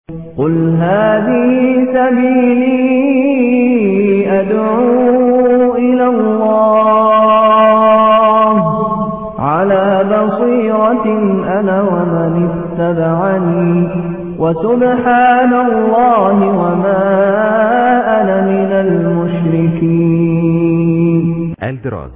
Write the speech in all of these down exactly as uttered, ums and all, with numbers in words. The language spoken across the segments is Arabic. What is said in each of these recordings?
قل هذه سبيلي أدعو إلى الله على بصيرة أنا ومن اتبعني وسبحان الله وما أنا من المشركين. الدراز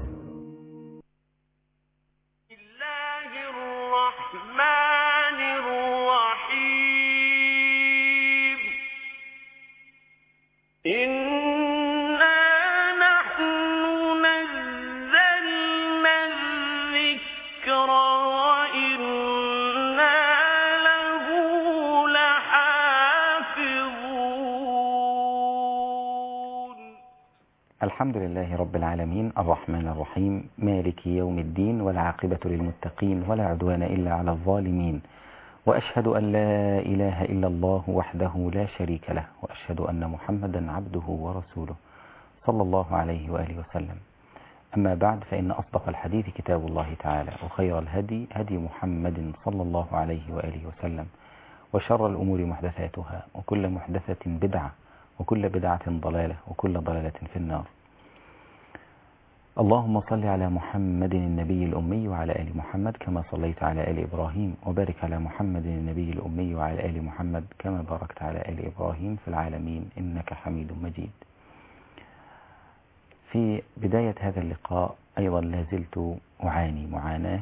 الحمد لله رب العالمين الرحمن الرحيم مالك يوم الدين والعاقبة للمتقين ولا عدوان إلا على الظالمين، وأشهد أن لا إله إلا الله وحده لا شريك له، وأشهد أن محمدا عبده ورسوله صلى الله عليه وآله وسلم. أما بعد، فإن أصدق الحديث كتاب الله تعالى، وخير الهدي هدي محمد صلى الله عليه وآله وسلم، وشر الأمور محدثاتها، وكل محدثة بدعة، وكل بدعة ضلالة، وكل ضلالة في النار. اللهم صل على محمد النبي الأمي وعلى آل محمد كما صليت على آل إبراهيم، وبارك على محمد النبي الأمي وعلى آل محمد كما باركت على آل إبراهيم في العالمين إنك حميد مجيد. في بداية هذا اللقاء أيضا لازلت أعاني معاناة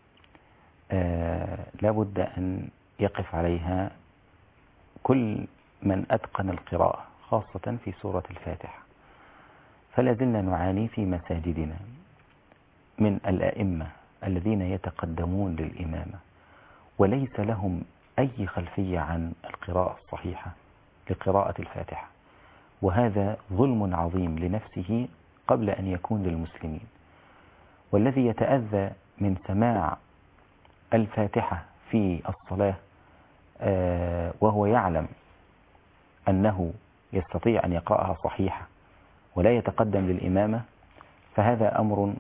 آه لابد أن يقف عليها كل من أتقن القراءة، خاصة في سورة الفاتحة. فلازلنا نعاني في مساجدنا من الأئمة الذين يتقدمون للإمامة وليس لهم أي خلفية عن القراءة الصحيحة لقراءة الفاتحة، وهذا ظلم عظيم لنفسه قبل أن يكون للمسلمين. والذي يتأذى من سماع الفاتحة في الصلاة وهو يعلم أنه يستطيع أن يقرأها صحيحة ولا يتقدم للإمامة، فهذا أمر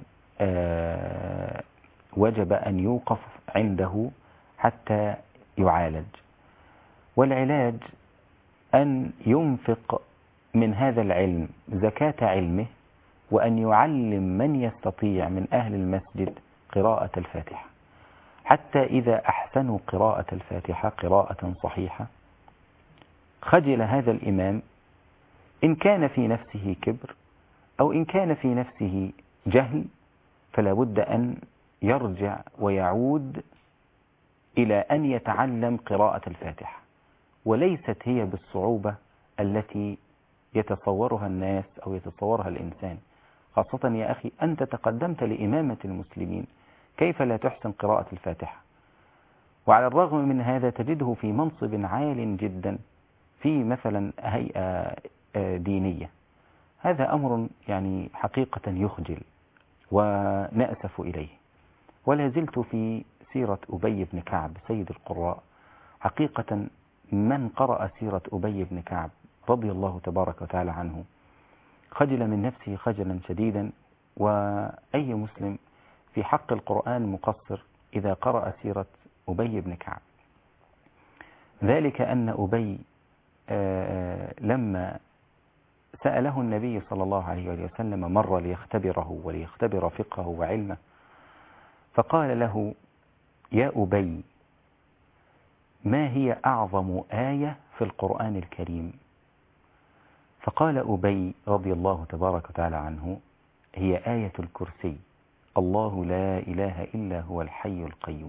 وجب أن يوقف عنده حتى يعالج. والعلاج أن ينفق من هذا العلم زكاة علمه، وأن يعلم من يستطيع من أهل المسجد قراءة الفاتحة، حتى إذا أحسنوا قراءة الفاتحة قراءة صحيحة خجل هذا الإمام إن كان في نفسه كبر أو إن كان في نفسه جهل، فلا بد أن يرجع ويعود إلى أن يتعلم قراءة الفاتحة، وليست هي بالصعوبة التي يتصورها الناس أو يتصورها الإنسان. خاصة يا أخي أنت تقدمت لإمامة المسلمين، كيف لا تحسن قراءة الفاتحة؟ وعلى الرغم من هذا تجده في منصب عال جدا في مثلا هيئة دينية. هذا أمر يعني حقيقة يخجل ونأسف إليه. ولا زلت في سيرة أبي بن كعب سيد القراء. حقيقة من قرأ سيرة أبي بن كعب رضي الله تبارك وتعالى عنه خجل من نفسه خجلا شديدا، وأي مسلم في حق القرآن مقصر إذا قرأ سيرة أبي بن كعب. ذلك أن أبي آه لما سأله النبي صلى الله عليه وسلم مرة ليختبره وليختبر فقهه وعلمه، فقال له: يا أبي، ما هي أعظم آية في القرآن الكريم؟ فقال أبي رضي الله تبارك وتعالى عنه: هي آية الكرسي، الله لا إله إلا هو الحي القيوم.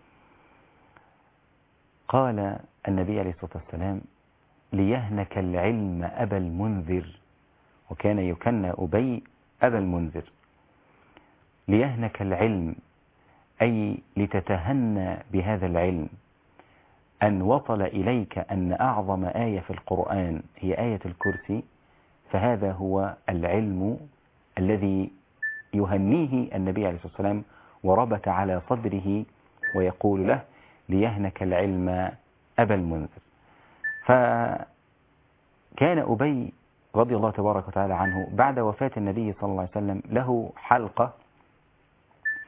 قال النبي عليه الصلاة والسلام: ليهنك العلم أبا المنذر، وكان يكنى أبي أبا المنذر. ليهنك العلم أي لتتهنى بهذا العلم، أن وصل إليك أن أعظم آية في القرآن هي آية الكرسي، فهذا هو العلم الذي يهنيه النبي عليه الصلاة والسلام وربت على صدره ويقول له: ليهنك العلم أبا المنذر. فكان أبي رضي الله تبارك وتعالى عنه بعد وفاة النبي صلى الله عليه وسلم له حلقة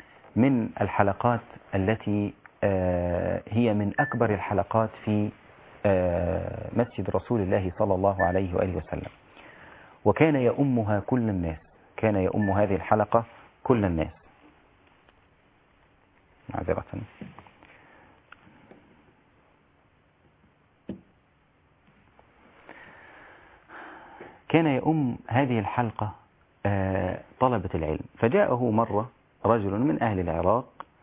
من الحلقات التي هي من أكبر الحلقات في مسجد رسول الله صلى الله عليه وآله وسلم، وكان يؤمها كل الناس، كان يؤم هذه الحلقة كل الناس. معذرة. كان يؤم هذه الحلقة طلبة العلم، فجاءه مرة رجل من أهل العراق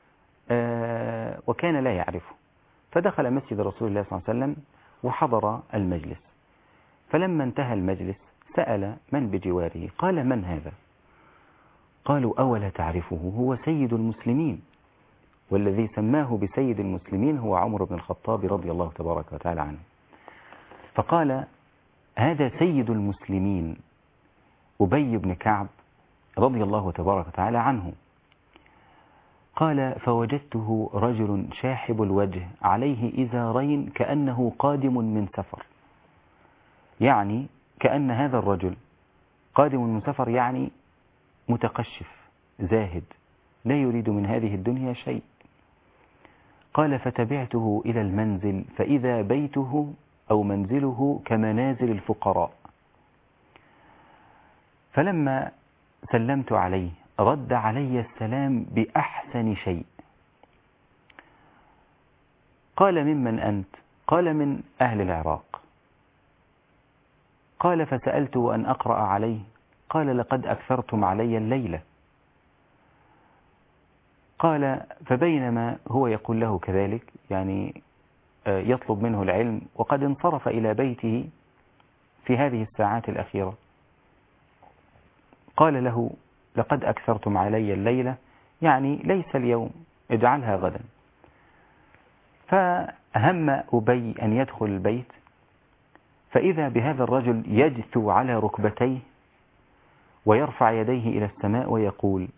وكان لا يعرفه، فدخل مسجد رسول الله صلى الله عليه وسلم وحضر المجلس، فلما انتهى المجلس سأل من بجواره، قال: من هذا؟ قالوا: أولا تعرفه؟ هو سيد المسلمين، والذي سماه بسيد المسلمين هو عمر بن الخطاب رضي الله تبارك وتعالى عنه. فقال: هذا سيد المسلمين أبي بن كعب رضي الله تبارك وتعالى عنه. قال: فوجدته رجل شاحب الوجه عليه إزارين كأنه قادم من سفر، يعني كأن هذا الرجل قادم من سفر، يعني متقشف زاهد لا يريد من هذه الدنيا شيء. قال: فتبعته إلى المنزل فإذا بيته أو منزله كمنازل الفقراء، فلما سلمت عليه رد علي السلام بأحسن شيء. قال: ممن أنت؟ قال: من أهل العراق. قال: فسألته أن أقرأ عليه، قال: لقد أكثرتم علي الليلة. قال: فبينما هو يقول له كذلك، يعني يطلب منه العلم، وقد انصرف إلى بيته في هذه الساعات الأخيرة، قال له: لقد أكثرتم علي الليلة، يعني ليس اليوم، اجعلها غدا. فهم أبي أن يدخل البيت، فإذا بهذا الرجل يجثو على ركبتيه ويرفع يديه إلى السماء ويقول: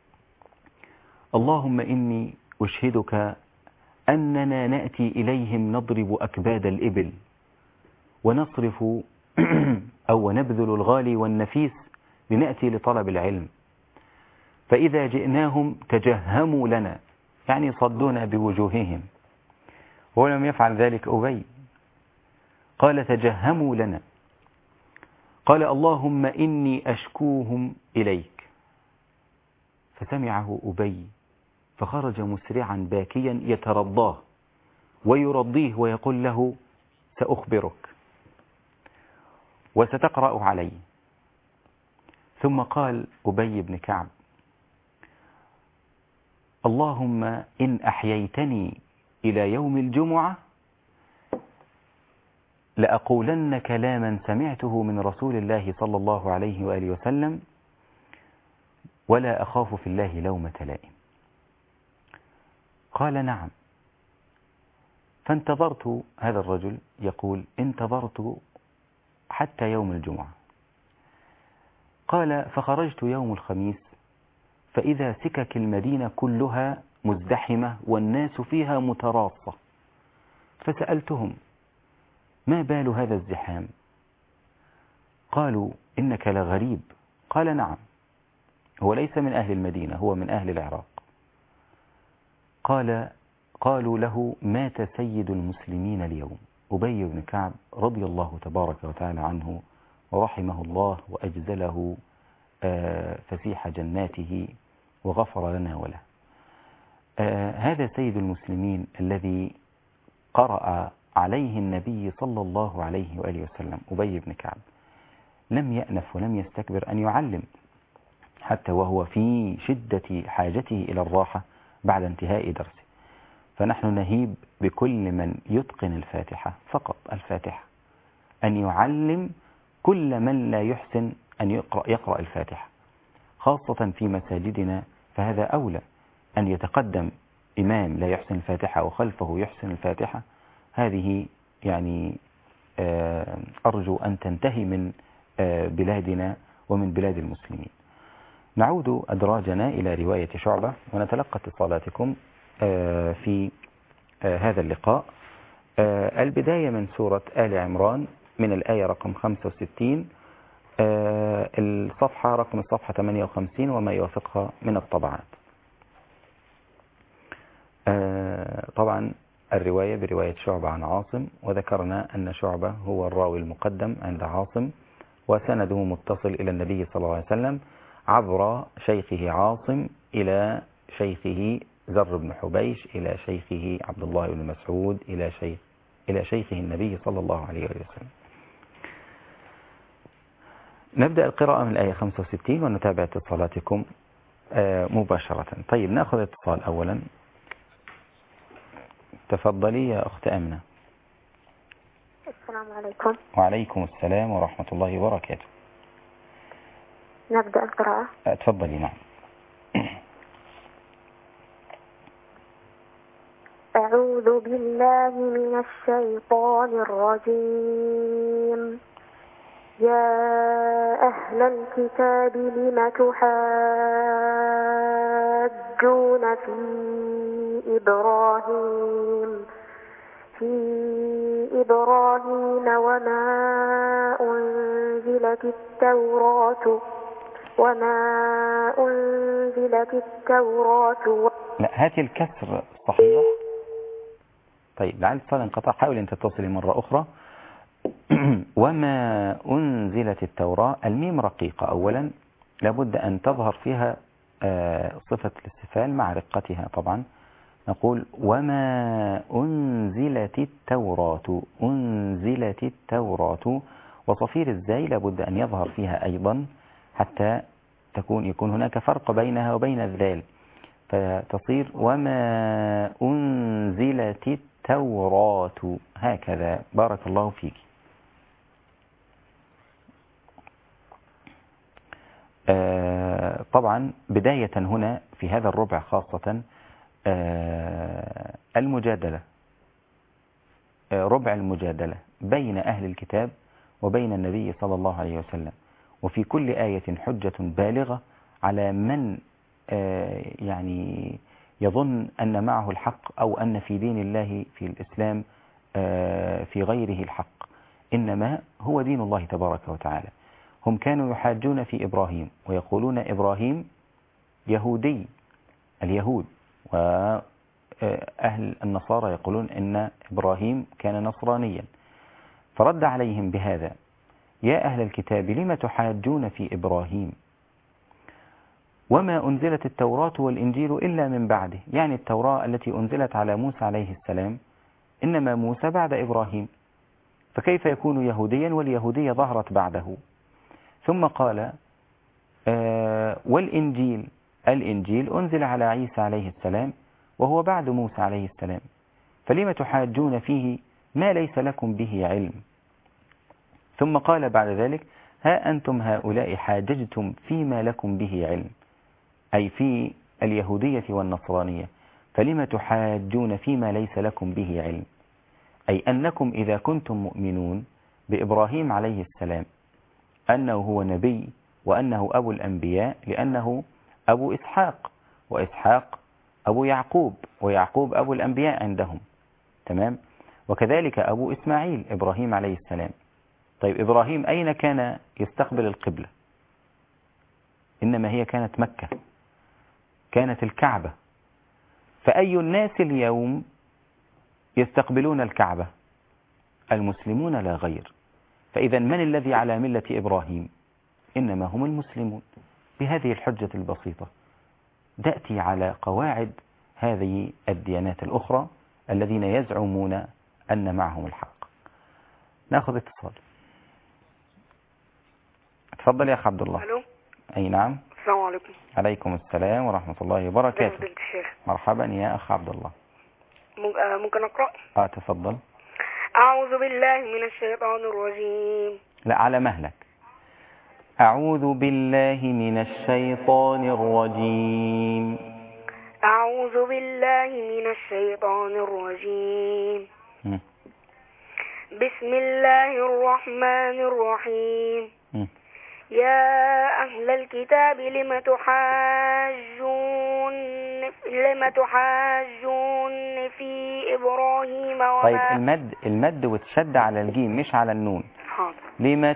اللهم إني أشهدك أننا نأتي إليهم نضرب أكباد الإبل ونصرف أو نبذل الغالي والنفيس لنأتي لطلب العلم، فإذا جئناهم تجهموا لنا، يعني صدونا بوجوههم، ولم يفعل ذلك أبي. قال: تجهموا لنا. قال: اللهم إني أشكوهم إليك. فسمعه أبي فخرج مسرعا باكيا يترضاه ويرضيه ويقول له: سأخبرك وستقرأ علي. ثم قال أبي بن كعب: اللهم إن أحييتني إلى يوم الجمعة لأقولن كلاما سمعته من رسول الله صلى الله عليه وآله وسلم ولا أخاف في الله لومة لائم. قال: نعم. فانتظرت هذا الرجل يقول: انتظرت حتى يوم الجمعة. قال: فخرجت يوم الخميس فإذا سكك المدينة كلها مزدحمة والناس فيها متراصة، فسألتهم: ما بال هذا الزحام؟ قالوا: إنك لغريب. قال: نعم، هو ليس من أهل المدينة، هو من أهل العراق. قال: قالوا له: مات سيد المسلمين اليوم أبي بن كعب رضي الله تبارك وتعالى عنه ورحمه الله وأجزله فسيح جناته وغفر لنا وله. هذا سيد المسلمين الذي قرأ عليه النبي صلى الله عليه وآله وسلم أبي بن كعب لم يأنف ولم يستكبر أن يعلم، حتى وهو في شدة حاجته إلى الراحة بعد انتهاء درسه. فنحن نهيب بكل من يتقن الفاتحة، فقط الفاتحة، أن يعلم كل من لا يحسن أن يقرأ, يقرأ الفاتحة، خاصة في مساجدنا، فهذا أولى أن يتقدم إمام لا يحسن الفاتحة وخلفه يحسن الفاتحة. هذه يعني أرجو أن تنتهي من بلادنا ومن بلاد المسلمين. نعود أدراجنا إلى رواية شعبة ونتلقى اتصالاتكم في هذا اللقاء. البداية من سورة آل عمران من الآية رقم خمسة وستين، الصفحة رقم الصفحة ثمانية وخمسين وما يوافقها من الطبعات. طبعا الرواية برواية شعبة عن عاصم، وذكرنا أن شعبة هو الراوي المقدم عند عاصم، وسنده متصل إلى النبي صلى الله عليه وسلم عبر شيخه عاصم إلى شيخه زر بن حبيش إلى شيخه عبد الله بن مسعود إلى شيخ إلى شيخه النبي صلى الله عليه وسلم. نبدأ القراءة من الآية خمسة وستين ونتابع اتصالاتكم مباشرة. طيب نأخذ اتصال أولا. تفضلي يا أخت أمنة. السلام عليكم. وعليكم السلام ورحمة الله وبركاته. نبدأ القراءة. تفضلي. نعم. أعوذ بالله من الشيطان الرجيم. يا أهل الكتاب لم تحاجون في إبراهيم في إبراهيم وما أنزلت التوراة وما أنزلت التوراة. لا، هاتي الكسر صحيح. طيب لعل الاتصال انقطع، حاول أن تتصلي مرة أخرى. وما أنزلت التوراة، الميم رقيقة أولا، لابد أن تظهر فيها صفة الاستفهام مع رقتها. طبعا نقول وما أنزلت التوراة، أنزلت التوراة، وصفير الزاي لابد أن يظهر فيها أيضا حتى تكون يكون هناك فرق بينها وبين الذال، فتصير وما أنزلت التوراة هكذا. بارك الله فيك. آه طبعا بداية هنا في هذا الربع خاصة آه المجادلة، آه ربع المجادلة بين أهل الكتاب وبين النبي صلى الله عليه وسلم، وفي كل آية حجة بالغة على من آه يعني يظن أن معه الحق أو أن في دين الله في الإسلام آه في غيره الحق، إنما هو دين الله تبارك وتعالى. هم كانوا يحاجون في إبراهيم ويقولون إبراهيم يهودي، اليهود، وأهل النصارى يقولون إن إبراهيم كان نصرانيا، فرد عليهم بهذا: يا أهل الكتاب لم تحاجون في إبراهيم وما أنزلت التوراة والإنجيل إلا من بعده، يعني التوراة التي أنزلت على موسى عليه السلام إنما موسى بعد إبراهيم، فكيف يكون يهوديا واليهودية ظهرت بعده؟ ثم قال آه والإنجيل، الإنجيل أنزل على عيسى عليه السلام وهو بعد موسى عليه السلام، فلم تحاجون فيه ما ليس لكم به علم. ثم قال بعد ذلك: ها أنتم هؤلاء حاججتم فيما لكم به علم، أي في اليهودية والنصرانية، فلم تحاجون فيما ليس لكم به علم، أي أنكم إذا كنتم مؤمنون بإبراهيم عليه السلام أنه هو نبي وأنه أبو الأنبياء لأنه أبو إسحاق، وإسحاق أبو يعقوب، ويعقوب أبو الأنبياء عندهم، تمام؟ وكذلك أبو إسماعيل إبراهيم عليه السلام. طيب إبراهيم أين كان يستقبل القبلة؟ إنما هي كانت مكة، كانت الكعبة، فأي الناس اليوم يستقبلون الكعبة؟ المسلمون لا غير. فإذا من الذي على ملة إبراهيم؟ إنما هم المسلمون. بهذه الحجة البسيطة تأتي على قواعد هذه الديانات الأخرى الذين يزعمون أن معهم الحق. نأخذ اتصال. تفضل يا أخ عبد الله. ألو. أي نعم. السلام عليكم. عليكم السلام ورحمة الله وبركاته. بنت الشيخ. مرحبا يا أخ عبد الله. ممكن أقرأ؟ آه تفضل. أعوذ بالله من الشيطان الرجيم. لا، على مهلك. أعوذ بالله من الشيطان الرجيم. أعوذ بالله من الشيطان الرجيم. م. بسم الله الرحمن الرحيم. م. يا أهل الكتاب لم تحاجون لم تحاجون في إبراهيم وما. طيب المد المد وتشد على الجيم مش على النون. حاضر. لم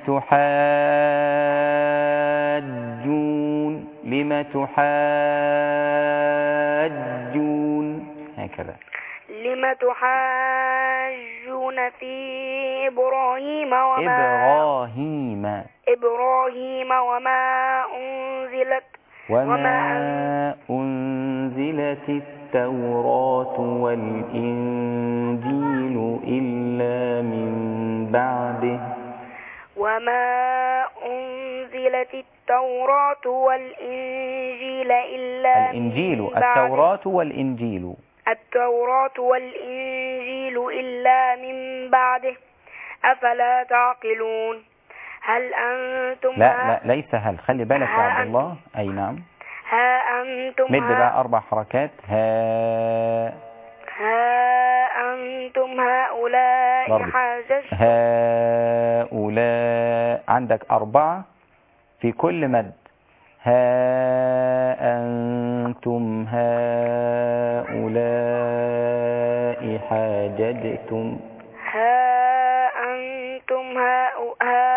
تحاجون لم تحاجون هكذا. لم لم تحاجون في إبراهيم وما إبراهيم إبراهيم وما أنزلت وما أنزلت التوراة والإنجيل إلا من بعده وما أنزلت التوراة والإنجيل إلا الإنجيل من بعده التوراة والإنجيل التوراة والإنجيل إلا من بعده أفلا تعقلون هل أنتم لا ها لا ليس هل، خلي بالك يا عبد الله. أي نعم. ها أنتم مد ها بقى أربع حركات. ها ها أنتم هؤلاء برضه. حاججتم هؤلاء عندك أربعة في كل مد. ها أنتم هؤلاء حاججتم ها أنتم هؤ-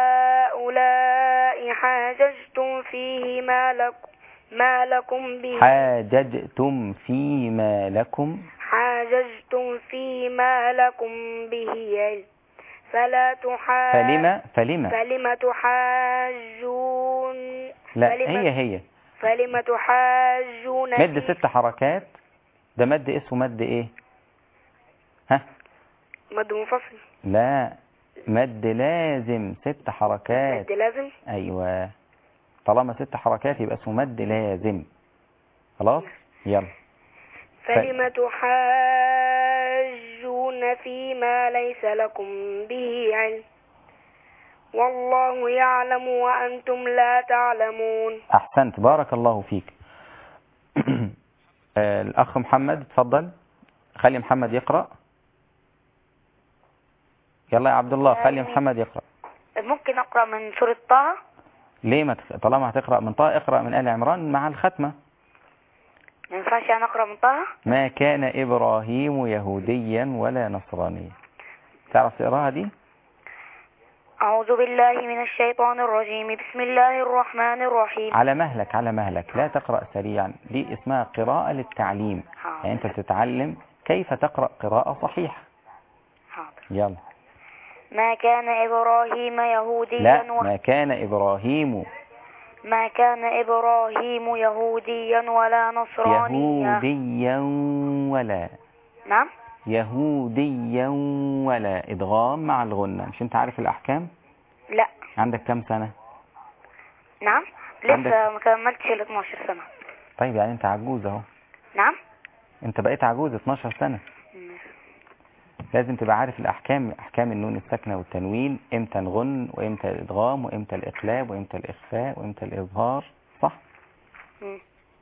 هؤلاء حاججتم فيه ما لكم ما لكم به حاججتم فيما لكم حاججتم فيما لكم به علم فلا تحا فلما فلما فلم تحاجون لا فلم هي هي فلم تحاجون مد في- ست حركات. ده مد اسمه مد ايه؟ ها مد منفصل لا مد لازم ست حركات. مد لازم. ايوه طالما ست حركات يبقى اسمه مد لازم. خلاص يلا. فلم تحاجون فيما ليس لكم به علم والله يعلم وأنتم لا تعلمون. احسنت بارك الله فيك. آه، الاخ محمد اتفضل. خلي محمد يقرأ. يلا يا عبد الله خلي محمد يقرأ. ممكن أقرأ من سورة طه؟ ليه ما تخ... طالما هتقرأ من طه اقرأ من آل عمران مع الختمة. ما ينفعش أنا أقرأ من طه؟ ما كان إبراهيم يهوديا ولا نصرانيا. تعرف تقراها دي؟ أعوذ بالله من الشيطان الرجيم بسم الله الرحمن الرحيم. على مهلك على مهلك لا تقرأ سريعا. دي اسمها قراءة للتعليم. حاضر. يعني أنت تتعلم كيف تقرأ قراءة صحيحة. حاضر. يلا. ما كان إبراهيم يهوديا لا و... ما كان إبراهيم ما كان إبراهيم يهوديا ولا نصرانيا. يهوديا ولا نعم. يهوديا ولا إدغام مع الغنة. مش أنت عارف الأحكام؟ لا. عندك كم سنة؟ نعم عندك- لسه ما كملتش ال اتناشر سنة. طيب يعني أنت عجوز أهو. نعم. أنت بقيت عجوز اتناشر سنة. لازم تبقى عارف الأحكام. أحكام النون الساكنة والتنوين، إمتى نغن وإمتى الإدغام وإمتى الإقلاب وإمتى الإخفاء وإمتى الإظهار. صح؟ مم.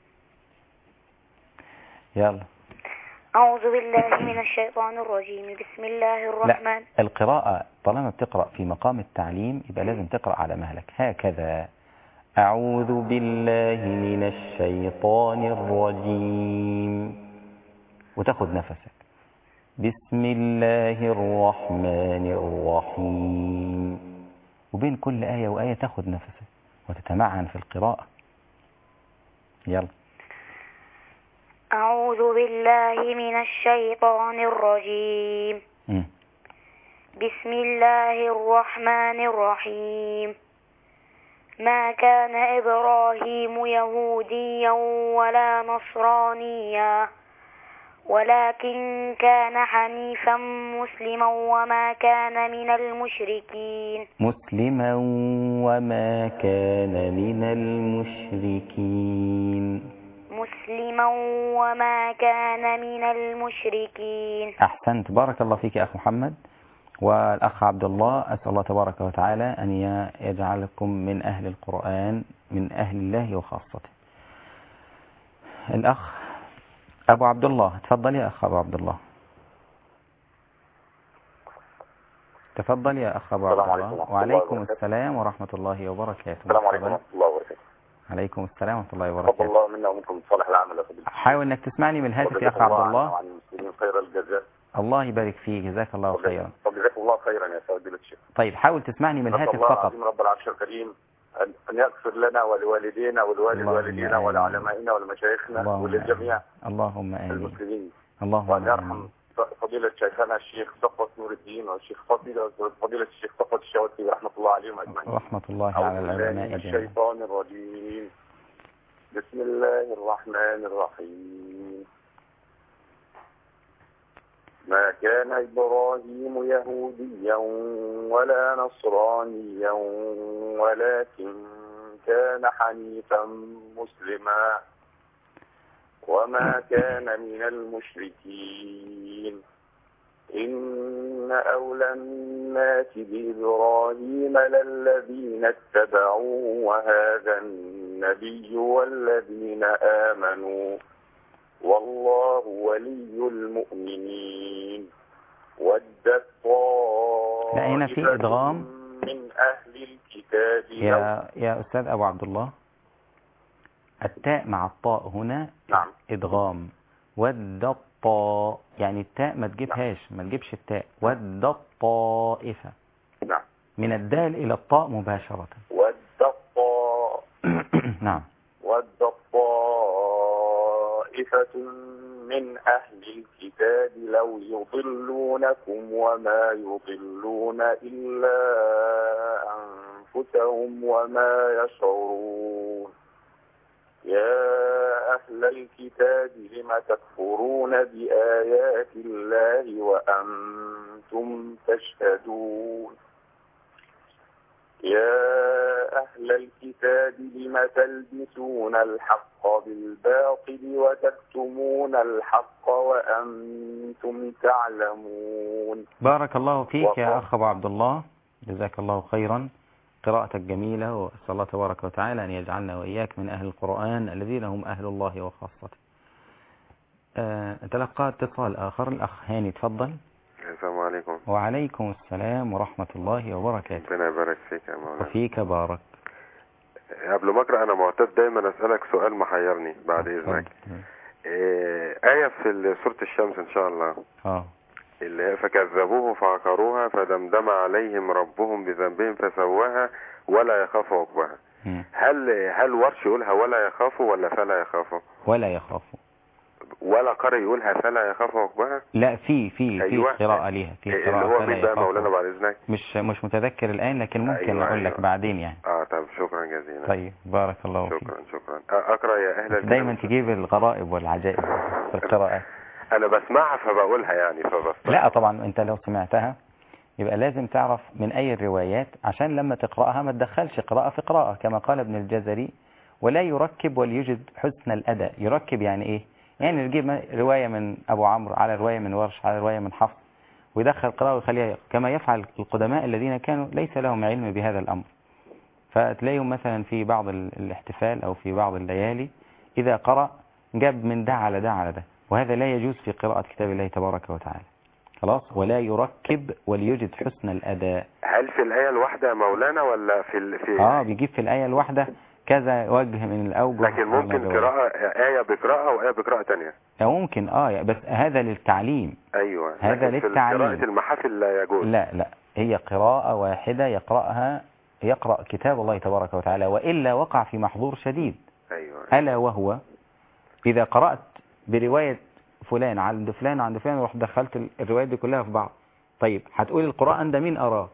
يلا. أعوذ بالله من الشيطان الرجيم بسم الله الرحمن. لا القراءة طالما بتقرأ في مقام التعليم يبقى لازم تقرأ على مهلك هكذا. أعوذ بالله من الشيطان الرجيم وتاخد نفسك. بسم الله الرحمن الرحيم وبين كل آية وآية تاخد نفسك وتتمعن في القراءة. يلا. أعوذ بالله من الشيطان الرجيم م. بسم الله الرحمن الرحيم ما كان إبراهيم يهوديا ولا نصرانيا ولكن كان حنيفا مسلما وما كان من المشركين. مسلما وما كان من المشركين. مسلما وما كان من المشركين. أحسنت بارك الله فيك يا أخ محمد. والأخ عبد الله أسأل الله تبارك وتعالى أن يجعلكم من أهل القرآن من أهل الله وخاصته. الأخ أبو عبد الله تفضل يا أخ أبو عبد الله. تفضل يا أخ أبو عبد الله. وعليكم السلام ورحمة الله وبركاته. السلام عليكم ورحمة الله وبركاته. عليكم السلام ورحمة الله تفضل وبركاته. الله منا ومنكم صالح العمل يا فضيلة. حاول انك تسمعني من الهاتف يا اخ عبد الله. وعن المسلمين خير الجزاء. الله يبارك فيك جزاك الله خيرا. جزاك الله خيرا يا فضيلة الشيخ. طيب حاول تسمعني من الهاتف الله فقط. العظيم رب العرش الكريم أن يغفر لنا ولوالدينا ولوالد والدينا ولعلمائنا ولمشايخنا وللجميع اللهم آمين. المسلمين. اللهم وأن آمين. يرحم فضيلة شيخنا الشيخ صفوت نور الدين والشيخ فضيلة فضيلة الشيخ صفوت الشواتي رحمة الله عليهم أجمعين. رحمة الله على أعوذ بالله العلماء من جميعا. الشيطان الرجيم. بسم الله الرحمن الرحيم. ما كان إبراهيم يهوديا ولا نصرانيا ولكن كان حنيفا مسلما وما كان من المشركين. إن أولى الناس بإبراهيم للذين اتبعوه وهذا النبي والذين آمنوا والله ولي المؤمنين. ود لا هنا في إدغام من أهل الكتاب. يا يا أستاذ أبو عبد الله، التاء مع الطاء هنا نعم. إدغام. ود الطاء يعني التاء ما تجيبهاش، ما تجيبش التاء. ود الطائفة. نعم. من الدال إلى الطاء مباشرة. ود الطاء. نعم. ود الطائفة من أهل الكتاب لو يضلونكم وما يضلون إلا أنفسهم وما يشعرون. يا أهل الكتاب لم تكفرون بآيات الله وأنتم تشهدون. يا أهل الكتاب لم تلبسون الحق بالباطل وتكتمون الحق وأنتم تعلمون. بارك الله فيك يا أخ أبو عبد الله، جزاك الله خيرا. قراءتك جميلة، وأسأل الله تبارك وتعالى أن يجعلنا وإياك من أهل القرآن الذين هم أهل الله وخاصته. أه تلقى اتصال آخر، الأخ هاني تفضل. السلام عليكم. وعليكم السلام ورحمة الله وبركاته. ربنا يبارك فيك يا مولانا. وفيك بارك. قبل ما أقرأ أنا معتاد دايما أسألك سؤال محيرني بعد إذنك. إيه آية في سورة الشمس إن شاء الله. اه اللي هي فكذبوه فعقروها فدمدم عليهم ربهم بذنبهم فسواها ولا يخاف عقباها. هل هل ورش يقولها ولا يخافوا ولا فلا يخافوا؟ ولا يخافوا. ولا قارئ يقولها فلا يخاف عقباها؟ لا في في أيوة. في قراءة ليها، في اللي قراءة هو فلا مين بقى يخافوا. مولانا بعد إذنك؟ مش مش متذكر الآن، لكن ممكن أيوة أقول لك أيوة. بعدين يعني. اه طب شكرا جزيلا. طيب بارك الله فيك. شكرا شكرا. أقرأ يا أهل الكتاب. دايما تجيب الغرائب والعجائب في القراءات. أنا بسمعها فبقولها يعني فبس. لا طبعا أنت لو سمعتها يبقى لازم تعرف من أي الروايات عشان لما تقرأها ما تدخلش قراءة في قراءة، كما قال ابن الجزري ولا يركب وليجد حسن الأداء. يركب يعني إيه؟ يعني نجيب رواية من أبو عمرو على رواية من ورش على رواية من حفص ويدخل قراءة ويخليها كما يفعل القدماء الذين كانوا ليس لهم علم بهذا الأمر. فتلاقيهم مثلا في بعض الاحتفال أو في بعض الليالي إذا قرأ جاب من ده على ده على ده، وهذا لا يجوز في قراءة كتاب الله تبارك وتعالى. خلاص. ولا يركب وليجد حسن الأداء. هل في الآية الواحدة يا مولانا ولا في ال... في اه بيجيب في الآية الواحدة كذا وجه من الأوجه. لكن ممكن قراءة آية بقراءة وآية بقراءة تانية. ممكن اه بس هذا للتعليم. أيوة. هذا للتعليم. قراءة المحافل لا يجوز. لا لا هي قراءة واحدة يقرأها، يقرأ كتاب الله تبارك وتعالى، وإلا وقع في محظور شديد. أيوة. ألا وهو إذا قرأت برواية فلان عند فلان عند فلان ورحت دخلت الروايات دي كلها في بعض، طيب هتقول القرآن ده مين أراه؟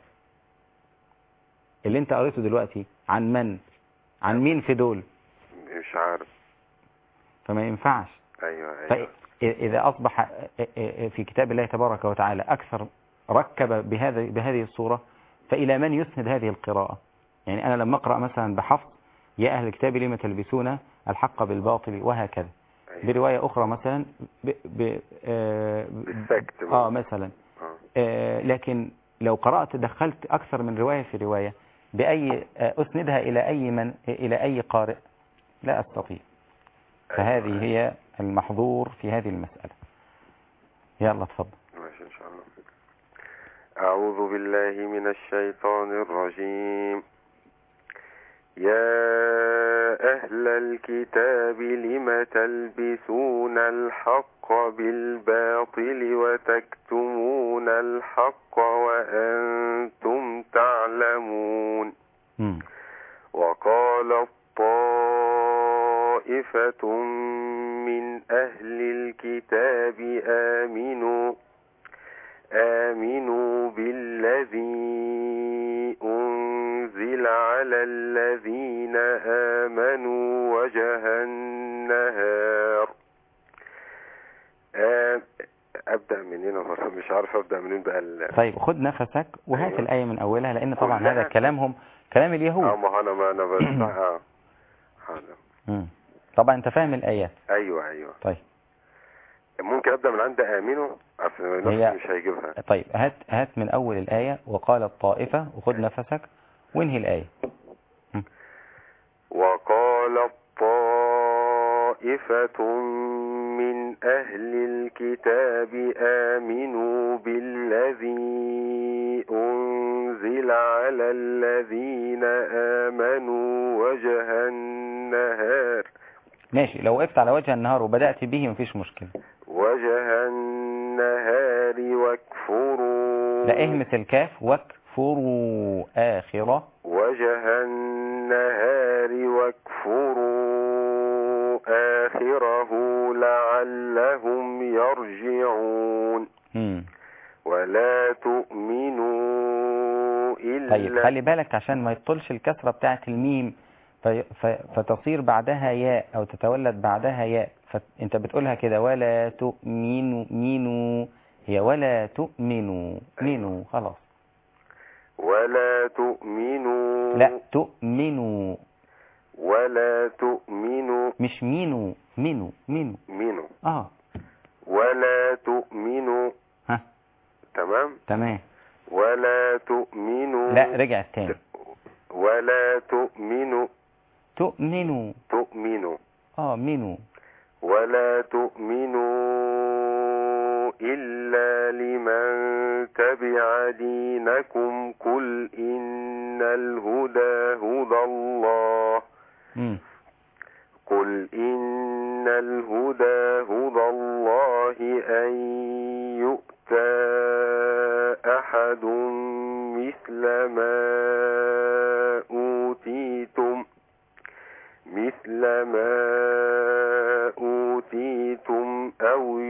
اللي انت قريته دلوقتي عن من؟ عن مين في دول؟ مش عارف. فما ينفعش. أيوة أيوة. فإذا أصبح في كتاب الله تبارك وتعالى أكثر ركب بهذا بهذه الصورة، فإلى من يسند هذه القراءة؟ يعني أنا لما أقرأ مثلا بحفص يا أهل الكتاب لما تلبسون الحق بالباطل وهكذا. أيوة. برواية أخرى مثلا ب ب آه, آه مثلا آه. آه لكن لو قرأت دخلت أكثر من رواية في رواية بأي آه أسندها إلى أي من إلى أي قارئ لا أستطيع. فهذه هي المحظور في هذه المسألة. يلا تفضل. ماشي إن شاء الله. أعوذ بالله من الشيطان الرجيم. يا أهل الكتاب لم تلبسون الحق بالباطل وتكتمون الحق وأنتم تعلمون. م. وقال طائفة من أهل الكتاب آمنوا على الذين آمنوا وجه النهار. آه أبدأ منين؟ أنا مش عارف أبدأ منين بقى. طيب خد نفسك وهات أيوة. الآية من أولها، لأن طبعا كلها. هذا كلامهم كلام اليهود. اه ما أنا ما أنا بس آه. هذا طبعا أنت فاهم الآيات. أيوة أيوة. طيب ممكن أبدأ من عند آمنوا عشان نفسي مش هيجيبها. طيب هات هات من أول الآية وقال الطائفة وخد نفسك وانهي الآية. وقال الطائفة من أهل الكتاب آمنوا بالذي أنزل على الذين آمنوا وجه النهار. ماشي، لو وقفت على وجه النهار وبدأت به مفيش مشكلة. وجه النهار واكفروا. لا اهمس الكاف واكفروا آخرة. وجه النهار واكفروا آخره لعلهم يرجعون. مم. ولا تؤمنوا إلا. طيب خلي بالك عشان ما يطلش الكسرة بتاعت الميم فتصير بعدها ياء أو تتولد بعدها ياء، فأنت بتقولها كده ولا تؤمنوا مينوا، هي ولا تؤمنوا مينوا خلاص. ولا تؤمنوا. لا تؤمنوا. ولا تؤمنوا. مش مينوا مينوا مينوا مينوا. اه ولا تؤمنوا. ها تمام تمام. ولا تؤمنوا. لا رجع التاني. ولا تؤمنوا. تؤمنوا. تؤمنوا. اه منوا. ولا تؤمنوا إلا لمن تبع دينكم قل إن الهدى هدى الله. م. قل إن الهدى هدى الله أن يؤتى أحد مثل ما أوتيتم مثل ما أوتيتم أو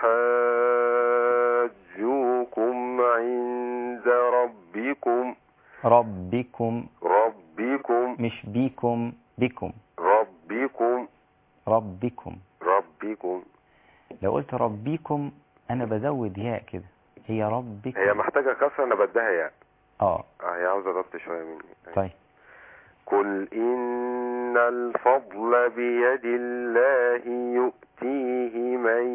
يحاجوكم عند ربكم. ربكم. ربكم مش بيكم بكم. ربكم. ربكم. ربكم. لو قلت ربكم أنا بزود ياء كده، هي ربكم. هي محتاجة كسر أنا بديها ياء. اه اه هي عاوزة ضبط شوية مني. طيب. قل إن الفضل بيد الله يؤتيه من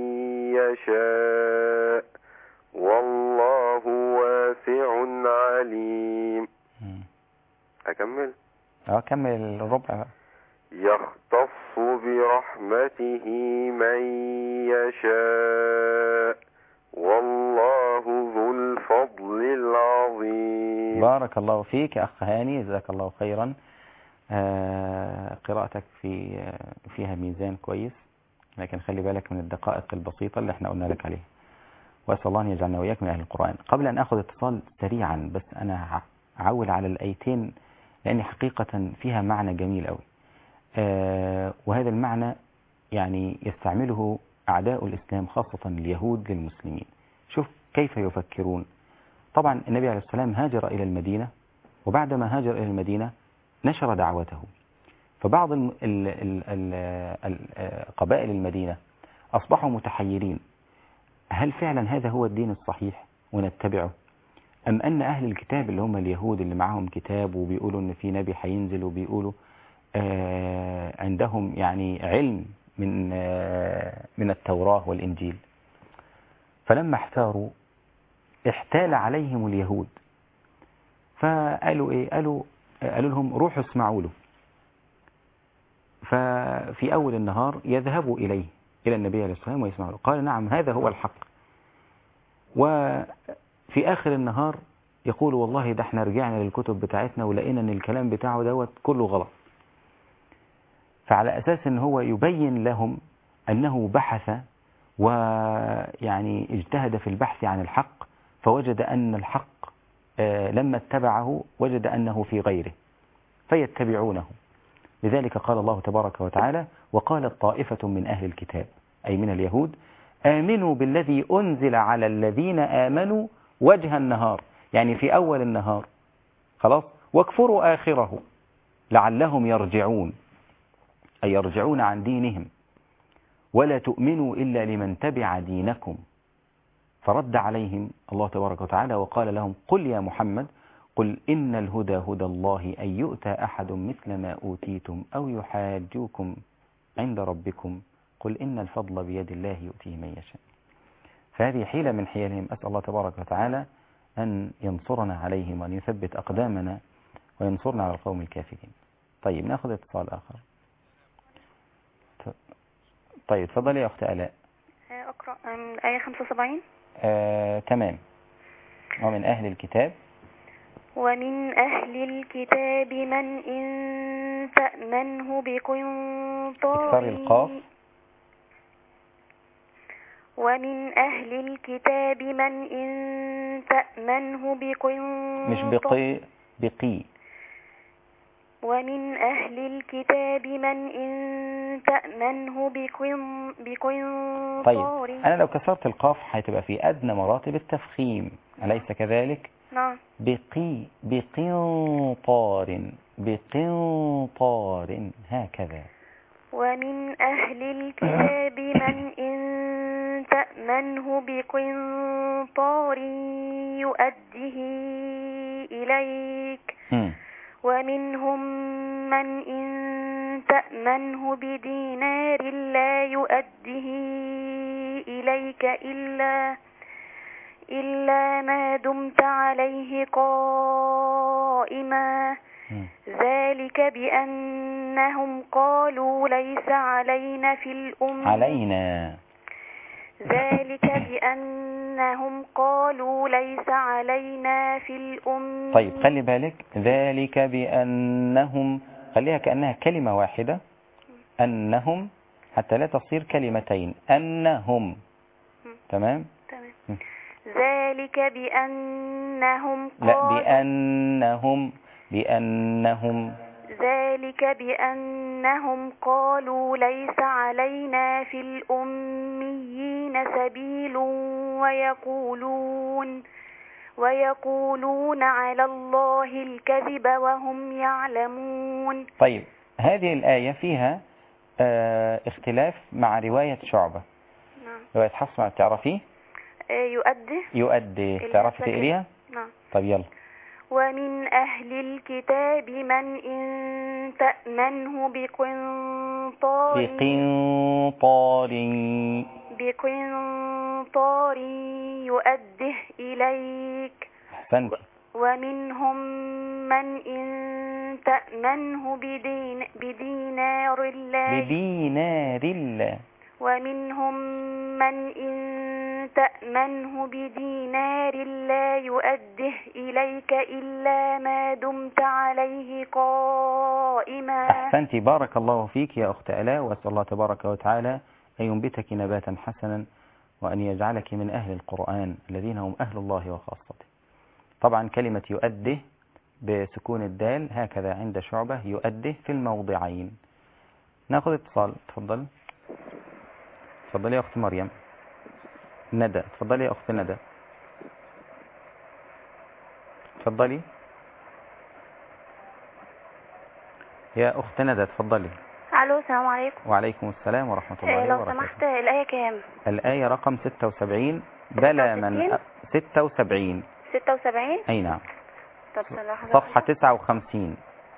يشاء والله واسع عليم. أكمل؟ اه كمل الربع. يختص برحمته من يشاء والله ذو الفضل العظيم. بارك الله فيك يا أخ هاني، جزاك الله خيرا. آه قراءتك في آه فيها ميزان كويس، لكن خلي بالك من الدقائق البسيطة اللي احنا قلنا لك عليها. وأسأل الله أن يجعلنا وإياك من أهل القرآن. قبل أن أخذ اتصال سريعا بس أنا أعول على الآيتين لأن حقيقة فيها معنى جميل أوي. آه وهذا المعنى يعني يستعمله أعداء الإسلام خاصة اليهود للمسلمين. شوف كيف يفكرون. طبعا النبي عليه السلام هاجر إلى المدينة، وبعدما هاجر إلى المدينة نشر دعوته، فبعض ال ال ال ال قبائل المدينة أصبحوا متحيرين، هل فعلا هذا هو الدين الصحيح ونتبعه، أم أن أهل الكتاب اللي هم اليهود اللي معهم كتاب وبيقولوا أن في نبي هينزل وبيقولوا آه عندهم يعني علم من آه من التوراة والإنجيل. فلما احتاروا احتال عليهم اليهود فقالوا ايه قالوا قالوا لهم روحوا اسمعوا له. ففي أول النهار يذهبوا إليه إلى النبي عليه الصلاة والسلام ويسمعوا له، قال نعم هذا هو الحق. وفي آخر النهار يقول والله ده احنا رجعنا للكتب بتاعتنا ولقينا ان الكلام بتاعه دوت كله غلط. فعلى أساس ان هو يبين لهم أنه بحث ويعني اجتهد في البحث عن الحق، فوجد أن الحق لما اتبعه وجد أنه في غيره فيتبعونه. لذلك قال الله تبارك وتعالى وقالت طائفة من أهل الكتاب أي من اليهود آمنوا بالذي أنزل على الذين آمنوا وجه النهار، يعني في أول النهار خلاص، واكفروا آخره. لعلهم يرجعون، أي يرجعون عن دينهم، ولا تؤمنوا إلا لمن تبع دينكم. فرد عليهم الله تبارك وتعالى وقال لهم قل يا محمد قل إن الهدى هدى الله أن يؤتى أحد مثل ما أوتيتم أو يحاجوكم عند ربكم قل إن الفضل بيد الله يؤتيه من يشاء. فهذه حيلة من حيلهم، أسأل الله تبارك وتعالى أن ينصرنا عليهم وأن يثبت أقدامنا وينصرنا على القوم الكافرين. طيب نأخذ اتصال آخر. طيب تفضلي يا أخت آلاء. أقرأ الآية خمسة وسبعين. آه، تمام. ومن أهل الكتاب ومن أهل الكتاب من إن تأمنه بقنطار اكسر القاف. ومن أهل الكتاب من إن تأمنه بقنطار مش بقي بقي ومن أهل الكتاب من إن تأمنه بقن بقنطار. طيب أنا لو كسرت القاف هتبقى في أدنى مراتب التفخيم، أليس كذلك؟ نعم. بقي بقنطار بقنطار هكذا. ومن أهل الكتاب من إن تأمنه بقنطار يؤده إليك م. ومنهم من إن تأمنه بدينار لا يؤده إليك إلا إلا ما دمت عليه قائما ذلك بأنهم قالوا ليس علينا في الأم علينا ذلك بأنهم قالوا ليس علينا في الأم. طيب خلي بالك، ذلك بأنهم خليها كأنها كلمة واحدة، أنهم حتى لا تصير كلمتين، أنهم. تمام؟ تمام. ذلك بأنهم لا قالوا بأنهم بأنهم ذلك بأنهم قالوا ليس علينا في الأميين سبيل ويقولون ويقولون على الله الكذب وهم يعلمون. طيب هذه الآية فيها اه اختلاف مع رواية شعبة. نعم. رواية حفص تعرفيه؟ اه يؤدي يؤدي تعرفي تقريها؟ نعم. طيب يلا. ومن أهل الكتاب من إن تأمنه بقنطار بقنطار بقنطار يؤده إليك. أحسنت. ومنهم من إن تأمنه بدين بدينار الله بدينار الله ومنهم من إن تأمنه بدينار لا يؤده إليك إلا ما دمت عليه قائما. أحسنت، بارك الله فيك يا أخت آلاء، وأسأل الله تبارك وتعالى أن ينبتك نباتا حسنا وأن يجعلك من أهل القرآن الذين هم أهل الله وخاصته. طبعا كلمة يؤده بسكون الدال هكذا عند شعبة، يؤده في الموضعين. ناخذ اتصال. تفضل. تفضلي يا أخت مريم. ندى. تفضلي يا أخت ندى. تفضلي يا أخت ندى. تفضلي. ألو السلام عليكم. وعليكم السلام ورحمة الله إيه وبركاته. لو سمحت الآية كام؟ الآية رقم ستة وسبعين. بلى من ستة وسبعين. ستة وسبعين. أي نعم. طب صفحة تسعة وخمسين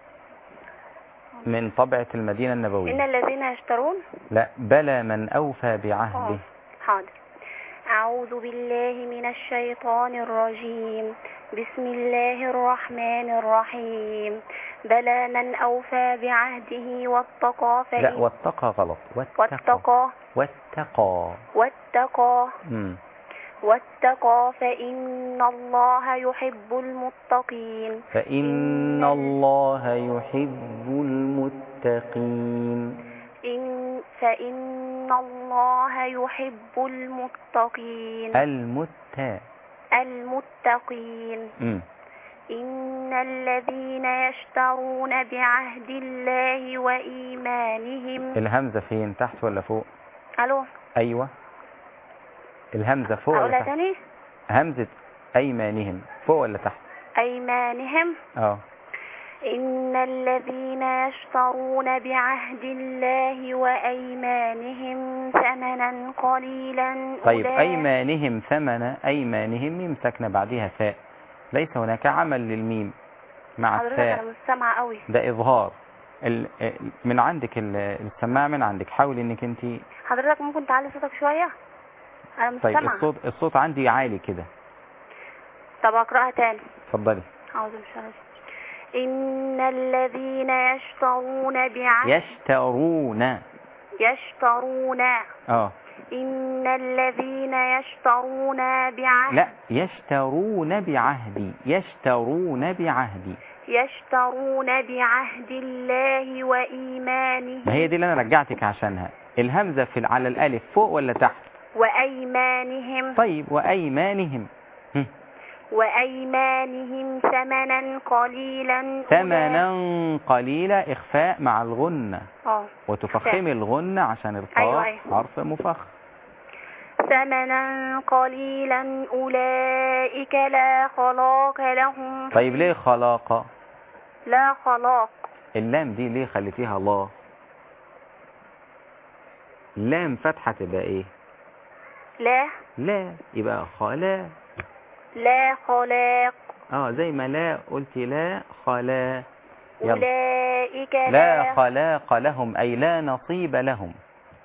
من طبعة المدينة النبوية. إن الذين يشترون. لا، بلى من أوفى بعهده. حاضر. أعوذ بالله من الشيطان الرجيم. بسم الله الرحمن الرحيم. بلى من أوفى بعهده واتقى فإن لا، واتقى غلط. واتقى واتقى واتقى مم. واتقى فإن الله يحب المتقين. فإن الله يحب المتقين. إن فإن الله يحب المتقين. المت المتقين. مم. إن الذين يشترون بعهد الله وإيمانهم. الهمزة فين، تحت ولا فوق؟ ألو. أيوة، الهمزة فوق ولا تحت؟ تاني. همزة أيمانهم فوق ولا تحت؟ أيمانهم. اه إن الذين يشترون بعهد الله وأيمانهم ثمنا قليلا. طيب أولئك- أيمانهم ثمن، أيمانهم ميم ساكنة بعدها فاء، ليس هناك عمل للميم مع حضرتك أنا الفاء، مش سامعة قوي. ده إظهار. ال- من عندك ال- السماعة من عندك، حاولي انك انت. حضرتك ممكن تعلي صوتك شوية؟ أنا مش طيب سامعة. الصوت الصوت عندي عالي كده. طب أقرأها تاني. اتفضلي. أعوذ بالله. إن الذين يشترون بعهد يشترون يشترون اه إن الذين يشترون بعهد لا يشترون بعهدي، يشترون بعهدي. يشترون بعهد الله وإيمانهم. ما هي دي اللي انا رجعتك عشانها. الهمزة في على الالف فوق ولا تحت؟ وأيمانهم. طيب وأيمانهم. هم. وأيمانهم ثمنا قليلا. ثمنا قليلا، إخفاء مع الغنة، اه وتفخمي الغنة عشان القاف أيوة أيوة. حرف مفخم. ثمنا قليلا أولئك لا خلاق لهم. طيب ليه خلاق؟ لا خلاق. اللام دي ليه خليتيها الله؟ لام فتحة تبقى ايه؟ لا لا، يبقى خلا. لا خلاق. اه زي ما لا قلت لا خلا. يلا. أولئك لا لا خلاق لهم أي لا نصيب لهم.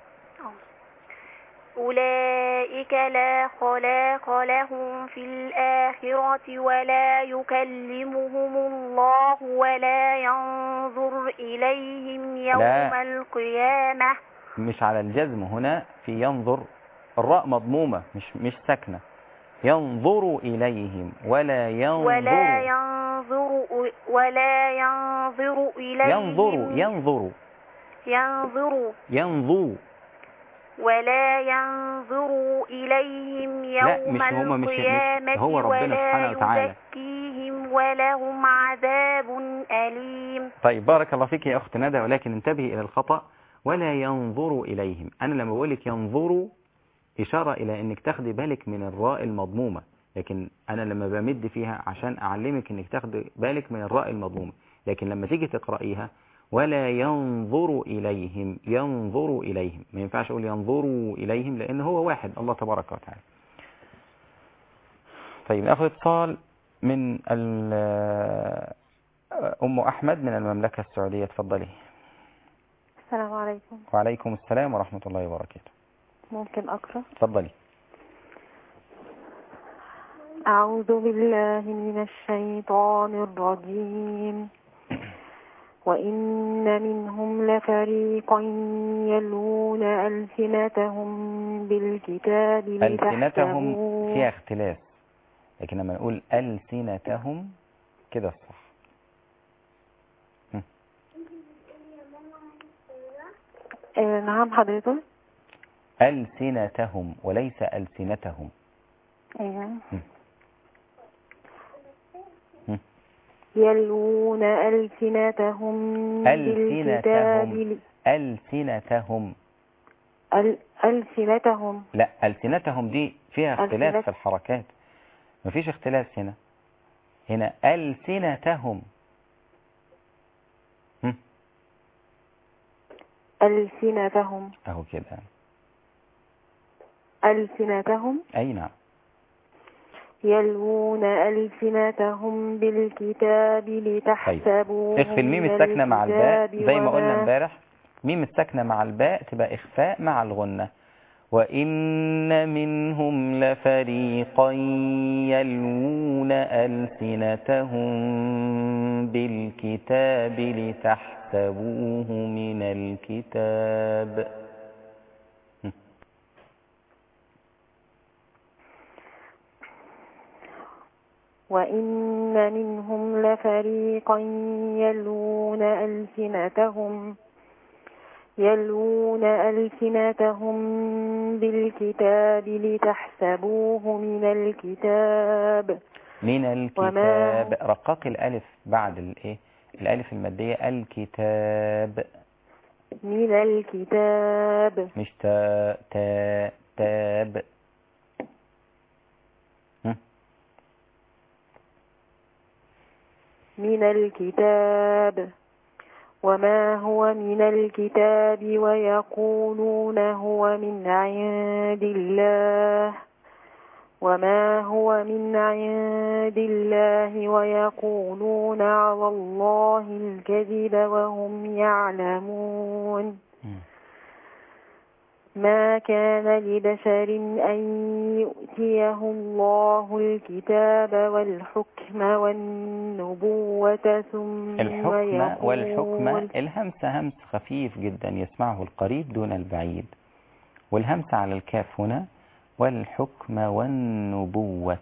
أولئك لا خلاق لهم في الآخرة ولا يكلمهم الله ولا ينظر إليهم يوم لا. القيامة. مش على الجزم هنا، في ينظر الراء مضمومة مش مش ساكنة. ينظر إليهم ولا ينظر ولا ينظر ولا ينظر إليهم ينظر ينظر ينظر ينظر ولا ينظر إليهم لا، يوم مش هما مش- مش- القيامة هو ربنا سبحانه ولا وتعالى. يزكيهم ولهم عذاب أليم. طيب بارك الله فيك يا أخت ندى، ولكن انتبهي إلى الخطأ. ولا ينظر إليهم، أنا لما بقول لك ينظروا إشارة إلى أنك تاخدي بالك من الراء المضمومة، لكن أنا لما بمد فيها عشان أعلمك أنك تاخدي بالك من الراء المضمومة، لكن لما تيجي تقرأيها ولا ينظر إليهم، ينظر إليهم، ما ينفعش أقول ينظروا إليهم لأن هو واحد الله تبارك وتعالى. طيب نأخذ اتصال من أم أحمد من المملكة السعودية. تفضلي. السلام عليكم. وعليكم السلام ورحمة الله وبركاته. ممكن أقرأ؟ تفضلي. أعوذ بالله من الشيطان الرجيم. وإن منهم لفريقا يلون ألسنتهم بالكتاب ألسنتهم لتحسبوه. فيها اختلاف، لكن لما نقول ألسنتهم كده الصح. آه نعم حضرتك. ألسنتهم وليس ألسنتهم. أيوة. م. م. يلون ألسنتهم بالكتاب ألسنتهم ألسنتهم ال- ألسنتهم لا، ألسنتهم دي فيها اختلاف ألسنت. في الحركات، مفيش اختلاف هنا. هنا ألسنتهم. م. ألسنتهم أهو كده. ألسنتهم أي نعم. يلون ألسنتهم بالكتاب لتحسبوه. اخفي الميم من الساكنة مع الباء الكتاب زي ما وما- قلنا امبارح. ميم الساكنة مع الباء تبقى إخفاء مع الغنة. وإن منهم لفريقا يلوون ألسنتهم بالكتاب لتحسبوه من الكتاب. وإن منهم لفريقا يلون ألسنتهم يلون ألسنتهم بالكتاب لتحسبوه من الكتاب. من الكتاب. رقق الألف بعد الإيه؟ الألف المادية. الكتاب من الكتاب مش تا تا تاب. من الكتاب وما هو من الكتاب ويقولون هو من عند الله وما هو من عند الله ويقولون على الله الكذب وهم يعلمون ما كان لبشر أن يؤتيه الله الكتاب والحكم والنبوة ثم الحكم يقول والحكم الهمس همس خفيف جدا يسمعه القريب دون البعيد، والهمس على الكاف هنا والحكم والنبوة.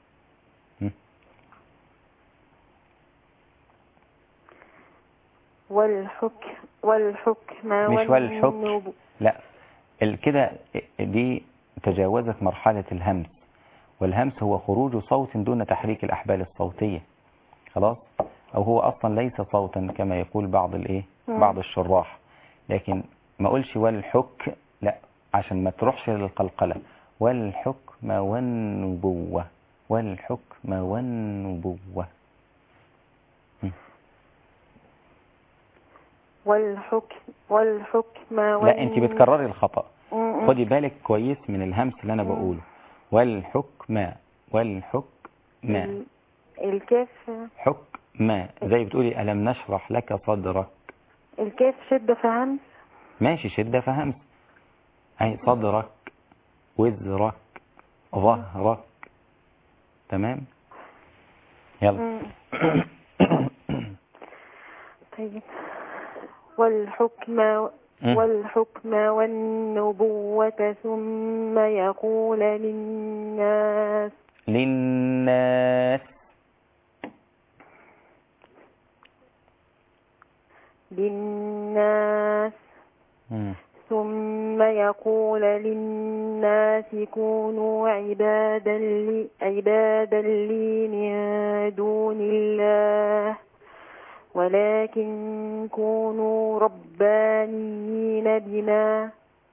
والحكم والحكم مش والحكم، والنبوة. لا كده دي تجاوزت مرحلة الهمس، والهمس هو خروج صوت دون تحريك الأحبال الصوتية، خلاص، أو هو أصلا ليس صوتا كما يقول بعض الإيه بعض الشراح، لكن ما أقولش والحك، لا عشان ما تروحش للقلقلة، والحكم والنبوة والحكم والنبوة. والحكم والحكم لا انت بتكرري الخطأ، خدي بالك كويس من الهمس اللي انا بقوله. والحكم والحكم الكاف حكم زي بتقولي ألم نشرح لك صدرك، الكاف شدة فهمس، ماشي شدة فهمس، اي صدرك وزرك ظهرك، تمام يلا. طيب والحكم والحكم والنبوة ثم يقول للناس للناس للناس مم. ثم يقول للناس كونوا عبادا لي, عبادا لي من دون الله ولكن كونوا ربانيين بما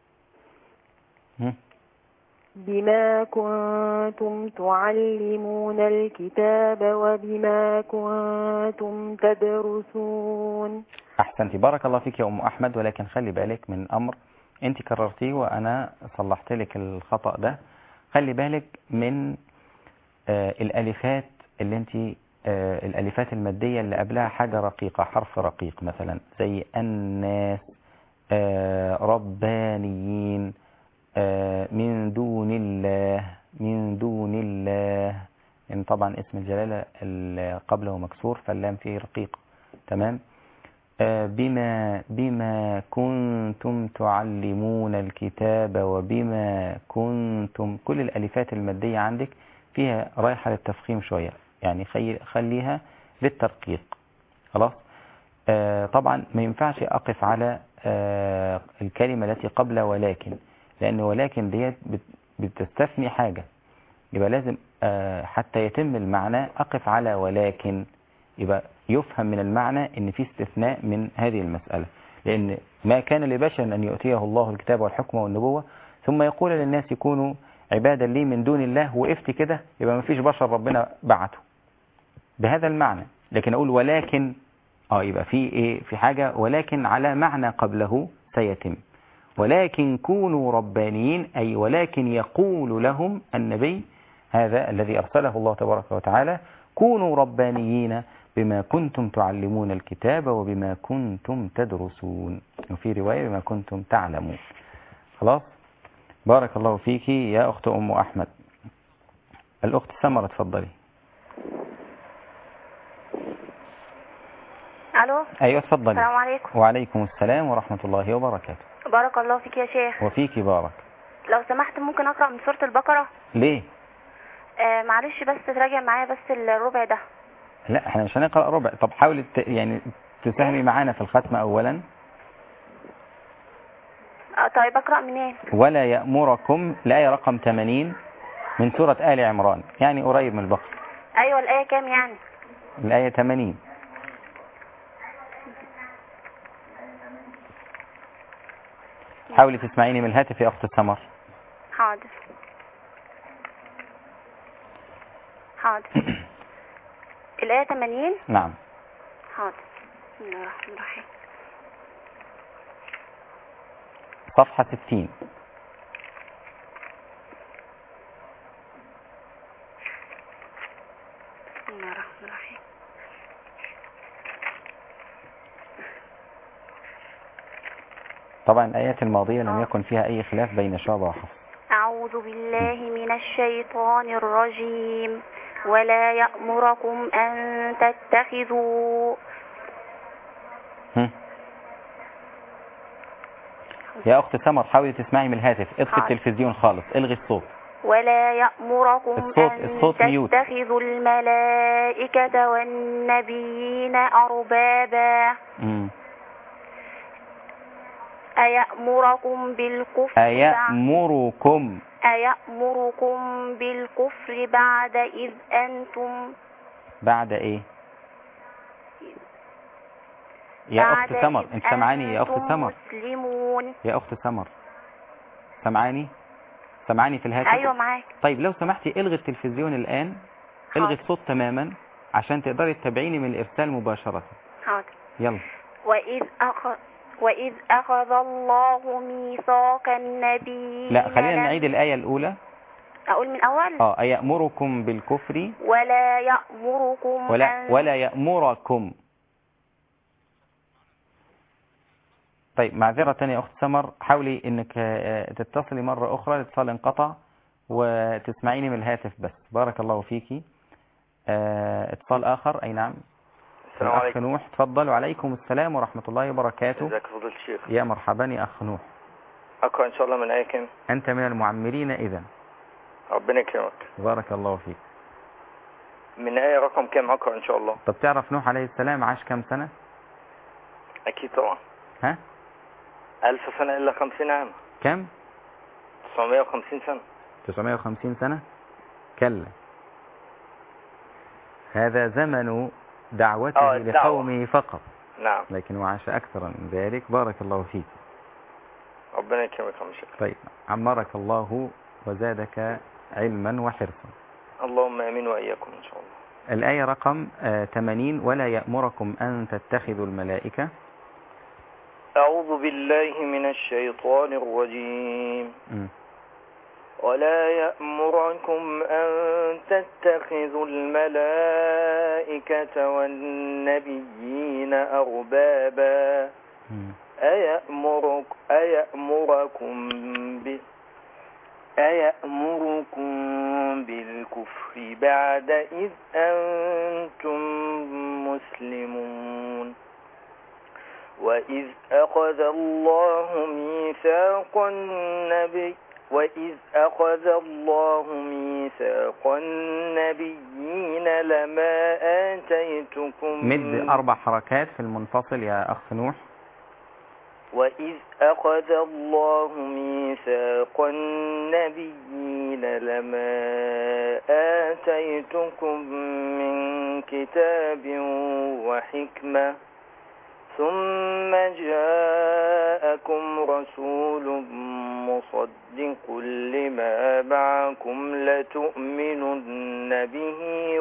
بما كنتم تعلمون الكتاب وبما كنتم تدرسون. أحسنتي، بارك الله فيك يا أم أحمد، ولكن خلي بالك من أمر أنت كررتيه وأنا صلحت لك الخطأ ده. خلي بالك من آه الألفات اللي أنت آه الألفات المادية اللي قبلها حاجة رقيقة، حرف رقيق مثلا زي الناس، آه ربانيين، آه من دون الله، من دون الله، يعني طبعا اسم الجلالة اللي قبله مكسور فاللام فيه رقيق، تمام. آه بما بما كنتم تعلمون الكتاب وبما كنتم، كل الألفات المادية عندك فيها رايحة للتفخيم شوية، يعني خليها للترقيق، خلاص. آه طبعا ما ينفعش أقف على آه الكلمة التي قبل ولكن، لأن ولكن ديت بتستثني حاجة، يبقى لازم آه حتى يتم المعنى أقف على ولكن، يبقى يفهم من المعنى ان في استثناء من هذه المسألة، لأن ما كان لبشر أن يؤتيه الله الكتاب والحكم والنبوة ثم يقول للناس يكونوا عبادا لي من دون الله، وقفت كده يبقى ما فيش بشر ربنا بعته بهذا المعنى. لكن أقول ولكن اه يبقى في ايه، في حاجة ولكن على معنى قبله سيتم. ولكن كونوا ربانيين، أي ولكن يقول لهم النبي هذا الذي أرسله الله تبارك وتعالى كونوا ربانيين بما كنتم تعلمون الكتاب وبما كنتم تدرسون، وفي رواية بما كنتم تعلمون. خلاص، بارك الله فيك يا أخت أم أحمد. الأخت سمرة تفضلي. ألو. أيوة تفضلي. السلام عليكم. وعليكم السلام ورحمة الله وبركاته. بارك الله فيك يا شيخ. وفيك بارك. لو سمحت ممكن أقرأ من سورة البقرة؟ ليه؟ آه معلش بس تراجع معايا بس الربع ده. لا احنا مش هنقرأ ربع. طب حاولي يعني تساهمي معانا في الختمة أولا. آه طيب أقرأ منين؟ ولا يأمركم، الآية رقم ثمانين من سورة آل عمران، يعني قريب من البقرة. أيوة الآية كام يعني؟ الآية ثمانين. حاولي تسمعيني من الهاتف يا أخت السمر. حاضر حاضر. الآية ثمانين. نعم. حاضر. بسم الله الرحمن الرحيم. صفحة ستين. بسم الله الرحمن الرحيم. طبعا الآيات الماضية لم يكن فيها أي خلاف بين شعبة وحفص. أعوذ بالله من الشيطان الرجيم. ولا يأمركم أن تتخذوا هم. يا أخت سمر حاولي تسمعي من الهاتف، اطفي حاضر. التلفزيون خالص، الغي الصوت. ولا يأمركم الصوت- أن الصوت ميوت. تتخذوا الملائكة والنبيين أربابا مم. أيأمركم بالكفر بعد أيأمركم أيأمركم بالكفر بعد إذ أنتم بعد إيه؟ يا بعد أخت سمر إذ أنت سمعاني يا أخت أنتم سمر؟ مسلمون. يا أخت سمر سمعاني؟ سمعاني في الهاتف؟ أيوة معاك. طيب لو سمحتي الغي التلفزيون الآن، الغي حاضر. الصوت تماما عشان تقدري تتابعيني من الإرسال مباشرة. حاضر. يلا. وإذ أخذ وإذ أخذ الله ميثاق النبيين. لا خلينا لم- نعيد الآية الأولى. أقول من أول. اه أيأمركم بالكفر ولا يأمركم ولا أن ولا يأمركم. طيب معذرة يا أخت سمر، حاولي إنك آه، تتصلي مرة أخرى، الاتصال انقطع وتسمعيني من الهاتف بس. بارك الله فيكي. آه، اتصال آخر. أي نعم. السلام الأخ عليكم. نوح تفضل. وعليكم السلام ورحمة الله وبركاته. ازيك يا فضيلة الشيخ؟ يا مرحبا يا أخ نوح. اقرا ان شاء الله من ايه كام؟ أنت من المعمرين إذا. ربنا يكرمك. بارك الله فيك. من ايه رقم كام اقرا ان شاء الله؟ طب تعرف نوح عليه السلام عاش كم سنة؟ اكيد طبعا. ها؟ ألف سنة الا خمسين عام. كم؟ تسعمائة وخمسين سنة. تسعمائة وخمسين سنة؟ كلا، هذا زمن دعوته آه، الدعوة. لقومه فقط، نعم. لكن وعاش أكثر من ذلك. بارك الله فيك. ربنا يكرمك يا شيخ. طيب عمرك الله وزادك علما وحرصا. اللهم امين واياكم ان شاء الله. الآية رقم آه، ثمانين. ولا يأمركم أن تتخذوا الملائكة. اعوذ بالله من الشيطان الرجيم. م. ولا يأمركم أن تتخذوا الملائكة والنبيين أربابا م. أيأمرك أيأمركم ب أيأمركم بالكفر بعد إذ أنتم مسلمون. وإذ أخذ الله ميثاق النبي وإذ أخذ الله ميثاق النبيين لما آتيتكم مد أربع حركات في المنفصل يا أخ نوح. وإذ أخذ الله ميثاق النبيين لما آتيتكم من كتاب وحكمة ثم جاءكم رسول مصدق لما معكم لتؤمنن به